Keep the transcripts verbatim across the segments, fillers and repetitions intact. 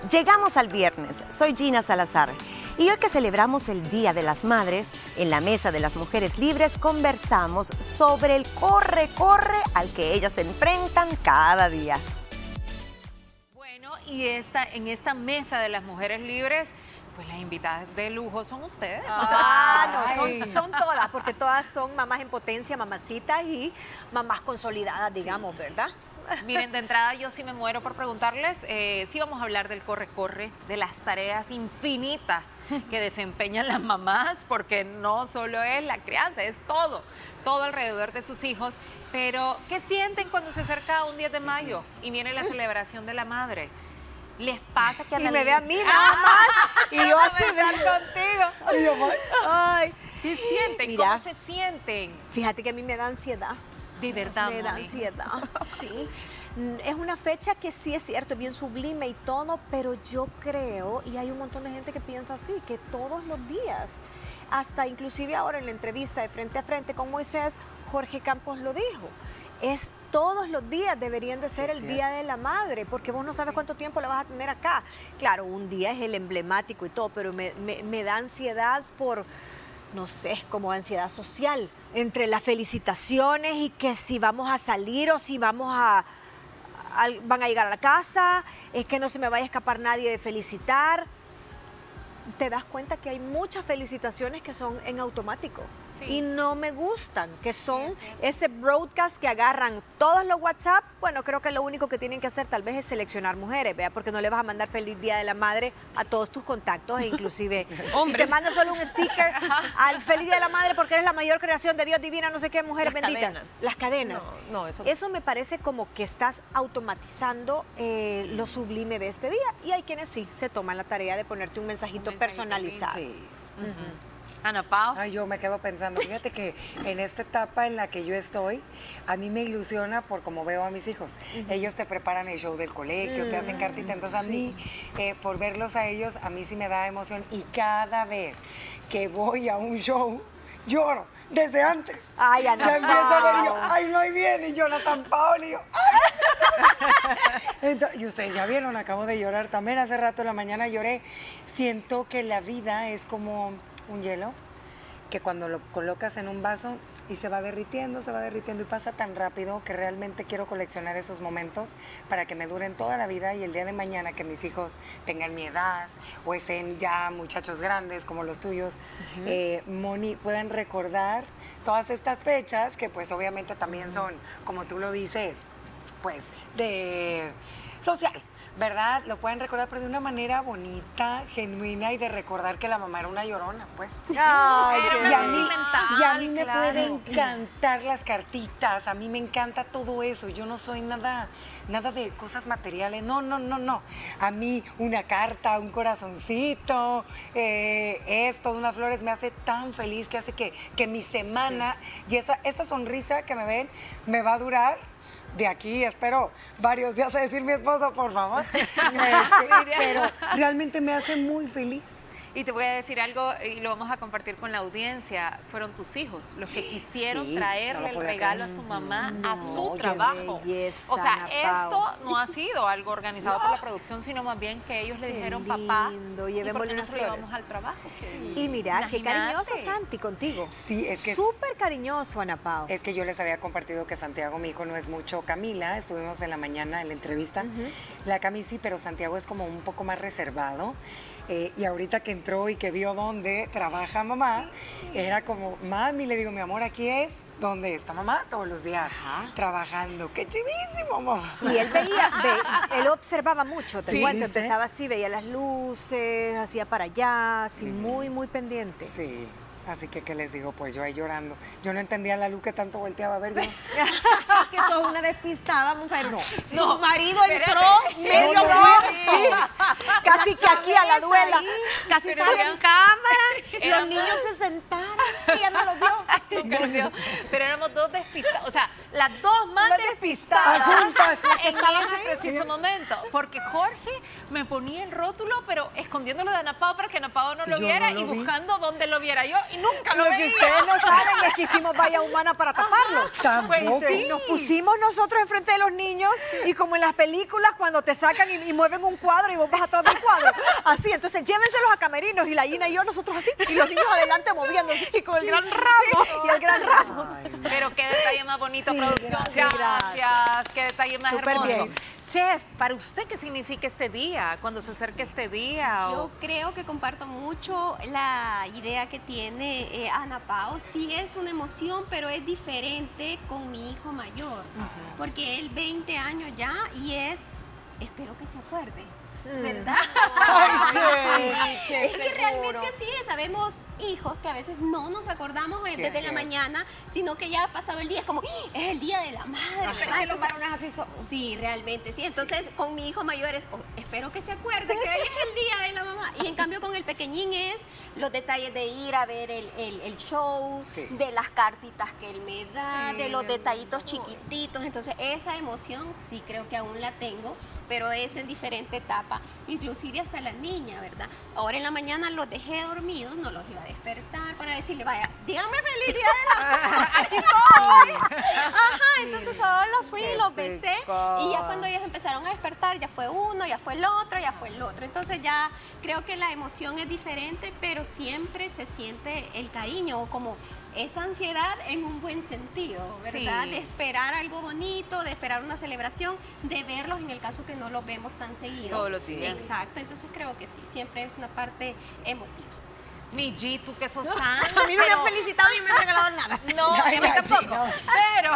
Llegamos al viernes, soy Gina Salazar y hoy que celebramos el Día de las Madres, en la Mesa de las Mujeres Libres conversamos sobre el corre-corre al que ellas se enfrentan cada día. Bueno, y esta, en esta Mesa de las Mujeres Libres, pues las invitadas de lujo son ustedes. Ah, no, son, son todas, porque todas son mamás en potencia, mamacitas y mamás consolidadas, digamos, sí. ¿Verdad? Miren, de entrada yo sí me muero por preguntarles, eh, sí vamos a hablar del corre-corre, de las tareas infinitas que desempeñan las mamás, porque no solo es la crianza, es todo, todo alrededor de sus hijos. Pero, ¿qué sienten cuando se acerca un diez de mayo y viene la celebración de la madre? ¿Les pasa que a y la me ve a mí nada más? Y yo así contigo. Ay, Ay. ¿Qué sienten? Mira, ¿Cómo se sienten? Fíjate que a mí me da ansiedad. De verdad, Me da Moni. ansiedad, sí. Es una fecha que sí es cierto, es bien sublime y todo, pero yo creo, y hay un montón de gente que piensa así, que todos los días, hasta inclusive ahora en la entrevista de Frente a Frente con Moisés, Jorge Campos lo dijo, es todos los días deberían de ser el Día de la Madre, porque vos no sabes cuánto tiempo la vas a tener acá. Claro, un día es el emblemático y todo, pero me, me, me da ansiedad por... no sé, como ansiedad social, entre las felicitaciones y que si vamos a salir o si vamos a, a van a llegar a la casa, es que no se me vaya a escapar nadie de felicitar. Te das cuenta que hay muchas felicitaciones que son en automático sí, y no me gustan, que son sí, ese broadcast que agarran todos los WhatsApp. Bueno, creo que lo único que tienen que hacer tal vez es seleccionar mujeres, ¿vea? Porque no le vas a mandar feliz Día de la Madre a todos tus contactos e inclusive hombres. Te manda solo un sticker al feliz Día de la Madre porque eres la mayor creación de Dios divina, no sé qué, mujeres Las benditas. Cadenas. Las cadenas. No, no, eso... eso me parece como que estás automatizando eh, lo sublime de este día y hay quienes sí se toman la tarea de ponerte un mensajito personalizado. Sí. Uh-huh. Ana Pao. Ay, yo me quedo pensando, fíjate que en esta etapa en la que yo estoy, a mí me ilusiona por cómo veo a mis hijos. Uh-huh. Ellos te preparan el show del colegio, uh-huh. te hacen cartita, entonces sí. a mí, eh, por verlos a ellos, a mí sí me da emoción y cada vez que voy a un show, lloro. Desde antes. Ay, Ana ya empiezo a ver y yo, ay, no, ahí viene, y Jonathan Paul, y yo, ay. Entonces, y ustedes ya vieron, acabo de llorar también, hace rato en la mañana lloré. Siento que la vida es como un hielo, que cuando lo colocas en un vaso y se va derritiendo, se va derritiendo y pasa tan rápido que realmente quiero coleccionar esos momentos para que me duren toda la vida y el día de mañana que mis hijos tengan mi edad o estén ya muchachos grandes como los tuyos, uh-huh. eh, Moni, puedan recordar todas estas fechas que pues obviamente también son, como tú lo dices, pues de social, ¿verdad? Lo pueden recordar, pero de una manera bonita, genuina y de recordar que la mamá era una llorona, pues. Ay, era una y, a mí, y a mí me claro. pueden encantar las cartitas, a mí me encanta todo eso. Yo no soy nada, nada de cosas materiales, no, no, no, no. A mí una carta, un corazoncito, eh, esto, unas flores me hace tan feliz que hace que, que mi semana sí. y esa, esta sonrisa que me ven me va a durar. De aquí espero varios días a decir mi esposo, por favor. Pero realmente me hace muy feliz. Y te voy a decir algo, y lo vamos a compartir con la audiencia, fueron tus hijos los que quisieron sí, traerle no el regalo creer. a su mamá no, a su trabajo. Belleza, o sea, esto no ha sido algo organizado no. por la producción, sino más bien que ellos le qué dijeron, lindo, papá, ¿y por qué no se lo llevamos al trabajo? Sí. Y mira, Imagínate. qué cariñoso Santi contigo. Sí, es que... Súper cariñoso, Ana Pao. Es que yo les había compartido que Santiago, mi hijo, no es mucho Camila, estuvimos en la mañana en la entrevista. Uh-huh. La Cami sí, pero Santiago es como un poco más reservado. Eh, y ahorita que entró y que vio dónde trabaja mamá, era como, mami, le digo, mi amor, aquí es donde está mamá todos los días, Ajá. trabajando. ¡Qué chivísimo, mamá! Y él veía, ve, él observaba mucho, te sí, cuento, empezaba así, veía las luces, hacía para allá, así sí. muy, muy pendiente. Sí. Así que, ¿qué les digo? Pues yo ahí llorando. Yo no entendía la luz que tanto volteaba a ver yo. Es que sos una despistada, mujer. No. Si no, su marido entró medio no, no, sí. Casi que aquí a la duela. Ahí, casi pero sale ya. en cámara. Los niños se sentaron. Ella no lo vio. Nunca nos vio. Pero éramos dos despistadas. O sea, las dos más Las despistadas despistadas. en ese preciso momento. Porque Jorge me ponía el rótulo, pero escondiéndolo de Ana Pao para que Ana Pao no lo Yo viera no y lo vi. buscando dónde lo viera yo y nunca lo, Lo veía. que ustedes no saben es que hicimos valla humana para taparlos. Tampoco. Pues sí, nos pusimos nosotros enfrente de los niños y como en las películas cuando te sacan y, y mueven un cuadro y vos vas atrás del cuadro. Así, entonces llévenselos a camerinos y la Gina y yo nosotros así y los niños adelante moviéndose y con el gran ramo y el gran ramo. Pero qué detalle más bonito, Sí, producción. gracias, Gracias. Qué detalle más Súper hermoso. bien. Chef, ¿para usted qué significa este día? Cuando se acerca este día. Yo o- creo que comparto mucho la idea que tiene eh, Ana Pao. Sí es una emoción, pero es diferente con mi hijo mayor, porque él veinte años ya y es, espero que se acuerde, ¿verdad? es que realmente así es. Sabemos hijos que a veces no nos acordamos eh, Sí, desde es la cierto. mañana, sino que ya ha pasado el día, es como, ¡Ah! Es el día de la madre, ¿verdad? que los Entonces, varones así son. Sí, realmente, sí. Entonces, con mi hijo mayor es, oh, espero que se acuerde que hoy es el día de la mamá. Y en cambio con el pequeñín es los detalles de ir a ver el, el- el show, Sí. de las cartitas que él me da, de los detallitos chiquititos. Entonces, esa emoción sí creo que aún la tengo, pero es en diferente etapa. Inclusive hasta la niña, ¿verdad? Ahora en la mañana los dejé dormidos, no los iba a despertar para decirle, vaya, dígame feliz día de la mamá. Aquí estoy. Ajá, entonces solo fui y los besé y ya cuando ellos empezaron a despertar ya fue uno, ya fue el otro, ya fue el otro. Entonces ya creo que la emoción es diferente, pero siempre se siente el cariño o como esa ansiedad en un buen sentido, ¿verdad? Sí. De esperar algo bonito, de esperar una celebración, de verlos en el caso que no los vemos tan seguido. Todos los días. Exacto, entonces creo que sí, siempre es una parte emotiva. Mi G, tú que sos tan. A mí no me han felicitado ni me han regalado nada. No, Ay, y a mí la tampoco. G, no. Pero,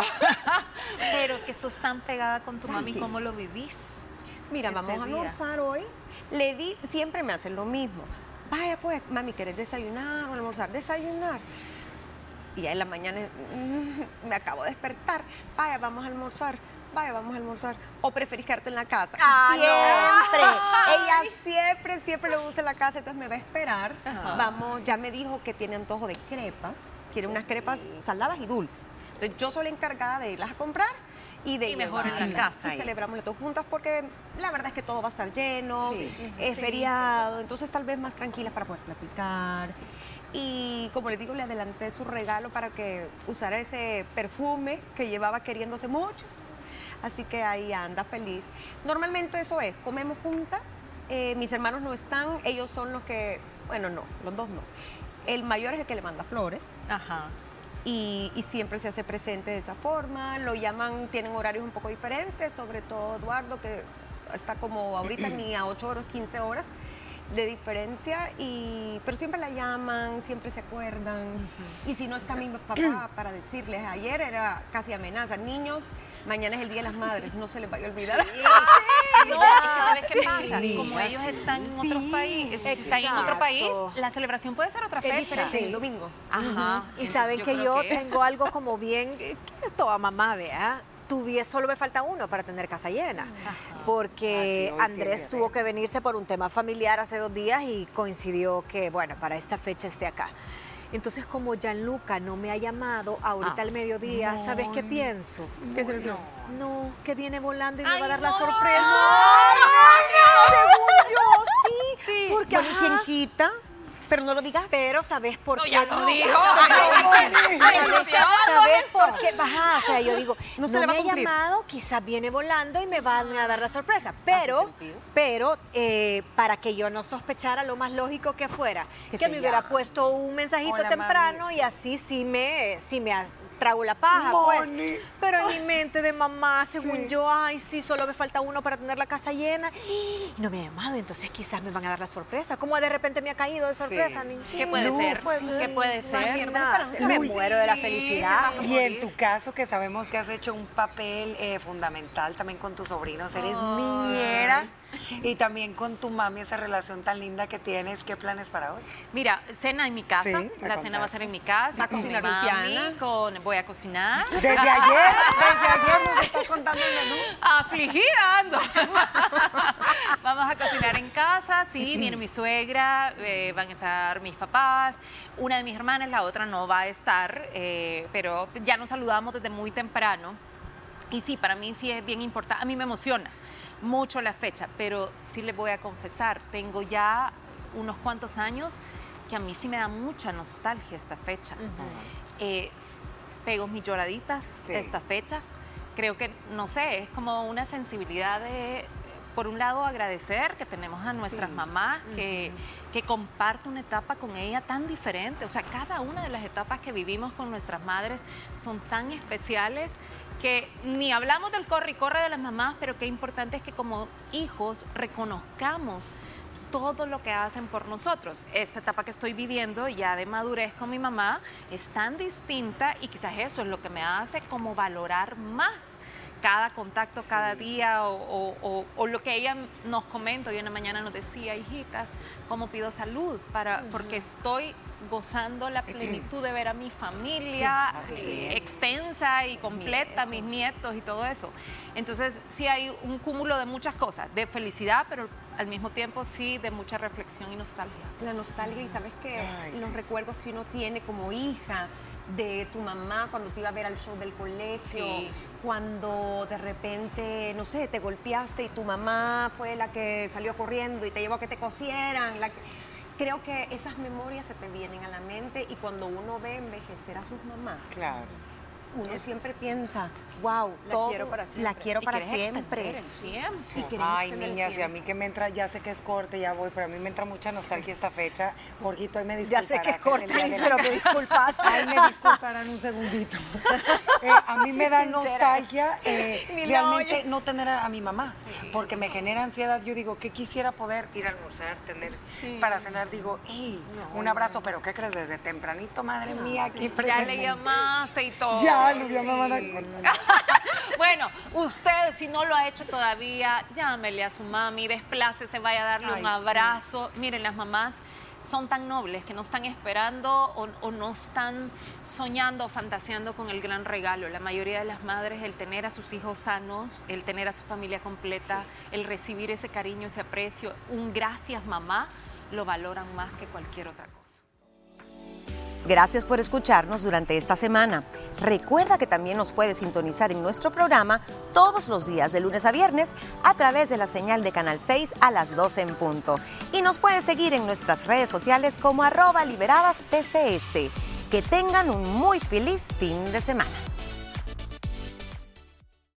pero que sos tan pegada con tu mami, ¿cómo lo vivís? Mira, este vamos a día? almorzar hoy. Le di, siempre me hacen lo mismo. Vaya pues, mami, ¿querés desayunar o almorzar? Desayunar. Y ya en la mañana mm, me acabo de despertar. Vaya, vamos a almorzar. Vaya, vamos a almorzar. ¿O preferís quedarte en la casa? Ah, siempre. no. Ella siempre, siempre le gusta en la casa, entonces me va a esperar. Vamos, ya me dijo que tiene antojo de crepas. Quiere unas crepas saladas y dulces. Entonces yo soy la encargada de irlas a comprar y de Y mejor en la llevarlas. casa Y ahí. celebramos las dos juntas porque la verdad es que todo va a estar lleno, Sí. es feriado, entonces tal vez más tranquilas para poder platicar. Y como les digo, le adelanté su regalo para que usara ese perfume que llevaba queriéndose mucho. Así que ahí anda feliz. Normalmente eso es, comemos juntas, eh, mis hermanos no están, ellos son los que, bueno, no, los dos no. El mayor es el que le manda flores. Ajá. Y, y siempre se hace presente de esa forma, lo llaman, tienen horarios un poco diferentes, sobre todo Eduardo, que está como ahorita ni a ocho horas, quince horas de diferencia, y, pero siempre la llaman, siempre se acuerdan. Y si no está mi papá para decirles, ayer era casi amenaza, niños, mañana es el Día de las Madres, no se les vaya a olvidar. No, es que ¿sabes qué pasa? Sí. Como ellos están en otro Sí, país, están en otro país, exacto. la celebración puede ser otra Es fecha. diferente, el domingo. Ajá. Y Entonces saben que creo yo que es- tengo algo como bien, que toda mamá vea, tuviera, solo me falta uno para tener casa llena. Porque Ah, sí, hoy Andrés tiene que tuvo ser. que venirse por un tema familiar hace dos días y coincidió que, bueno, para esta fecha esté acá. Entonces, como Gianluca no me ha llamado ahorita Ah. al mediodía, ¿sabes qué pienso? ¿Qué se le olvidó? No, que viene volando y me Ay, va a dar la no. sorpresa. Ay, Según yo, sí. Sí, Porque, bueno, ¿y quién ajá, quita? Pero no lo digas. pero ¿sabes por No, qué? ya lo dijo. ¿Sabes por qué? Ajá, o sea, yo digo, No no, se le va me a ha cumplir. llamado, quizás viene volando y me van a dar la sorpresa. Pero, sentido. pero eh, para que yo no sospechara, lo más lógico que fuera, Que que te me hubiera llame. puesto un mensajito Hola, temprano mami, y así sí me, sí me ha- trago la paja, Moni. pues. Pero en mi mente de mamá, según yo, ay, sí, solo me falta uno para tener la casa llena. Y no me ha llamado, entonces quizás me van a dar la sorpresa. ¿Cómo de repente me ha caído de sorpresa? Sí. Ni- ¿Qué puede No, ser? pues, ¿Qué puede ser? Imagínate, me Uy, muero de la sí, felicidad. te vas a Y en morir. tu caso, que sabemos que has hecho un papel eh, fundamental también con tus sobrinos, eres niñera y también con tu mami, esa relación tan linda que tienes, ¿qué planes para hoy? Mira, cena en mi casa. Sí, me la cena contaste. va a ser en mi casa. ¿Va a con cocinar mi mami, Luciana? con, voy a cocinar. Desde ayer, desde ayer nos estás contando el menú. Afligida ando. Vamos a a cocinar en casa, sí, viene mi suegra, eh, van a estar mis papás, una de mis hermanas, la otra no va a estar, eh, pero ya nos saludamos desde muy temprano. Y sí, para mí sí es bien importante, a mí me emociona mucho la fecha, pero sí les voy a confesar, tengo ya unos cuantos años que a mí sí me da mucha nostalgia esta fecha. Uh-huh. eh, pego mis lloraditas sí. esta fecha. Creo que, no sé, es como una sensibilidad de, por un lado, agradecer que tenemos a nuestras sí. mamás, que, uh-huh. que comparto una etapa con ella tan diferente. O sea, cada una de las etapas que vivimos con nuestras madres son tan especiales que ni hablamos del corre y corre de las mamás, pero qué importante es que como hijos reconozcamos todo lo que hacen por nosotros. Esta etapa que estoy viviendo ya de madurez con mi mamá es tan distinta y quizás eso es lo que me hace como valorar más cada contacto, sí. cada día o, o, o, o lo que ella nos comenta. Hoy en la mañana nos decía, hijitas, ¿cómo pido salud? Para, uh-huh. Porque estoy gozando la plenitud de ver a mi familia sí. extensa y completa, mis nietos y todo eso. Entonces sí hay un cúmulo de muchas cosas, de felicidad, pero al mismo tiempo sí de mucha reflexión y nostalgia. La nostalgia y sabes que Ay, los sí. recuerdos que uno tiene como hija de tu mamá cuando te iba a ver al show del colegio, sí. cuando de repente, no sé, te golpeaste y tu mamá fue la que salió corriendo y te llevó a que te cosieran. La que... Creo que esas memorias se te vienen a la mente y cuando uno ve envejecer a sus mamás, claro. uno es... siempre piensa, wow, la todo, quiero para siempre. La quiero y para siempre. El tiempo. Y Ay, niñas, y a mí que me entra, ya sé que es corte, ya voy, pero a mí me entra mucha nostalgia esta fecha. Jorgito, ahí me disculparás. Ya sé que es corte, pero me disculpas. Ahí me disculparán un segundito. Eh, a mí me da nostalgia eh, realmente no tener a, a mi mamá, sí. porque me genera ansiedad. Yo digo, que quisiera poder ir a almorzar, tener sí. para cenar. Digo, hey, no, un abrazo, pero ¿qué crees? Desde tempranito, madre no, mía, sí. aquí Ya le llamaste y todo. Ya, ya me van a... Bueno, usted si no lo ha hecho todavía, llámele a su mami, desplácese, vaya a darle Ay, un abrazo. Sí. Miren, las mamás son tan nobles que no están esperando o, o no están soñando o fantaseando con el gran regalo. La mayoría de las madres, el tener a sus hijos sanos, el tener a su familia completa, sí. el recibir ese cariño, ese aprecio, un gracias mamá, lo valoran más que cualquier otra cosa. Gracias por escucharnos durante esta semana. Recuerda que también nos puedes sintonizar en nuestro programa todos los días de lunes a viernes a través de la señal de Canal seis a las doce en punto. Y nos puedes seguir en nuestras redes sociales como arroba liberadas T C S. Que tengan un muy feliz fin de semana.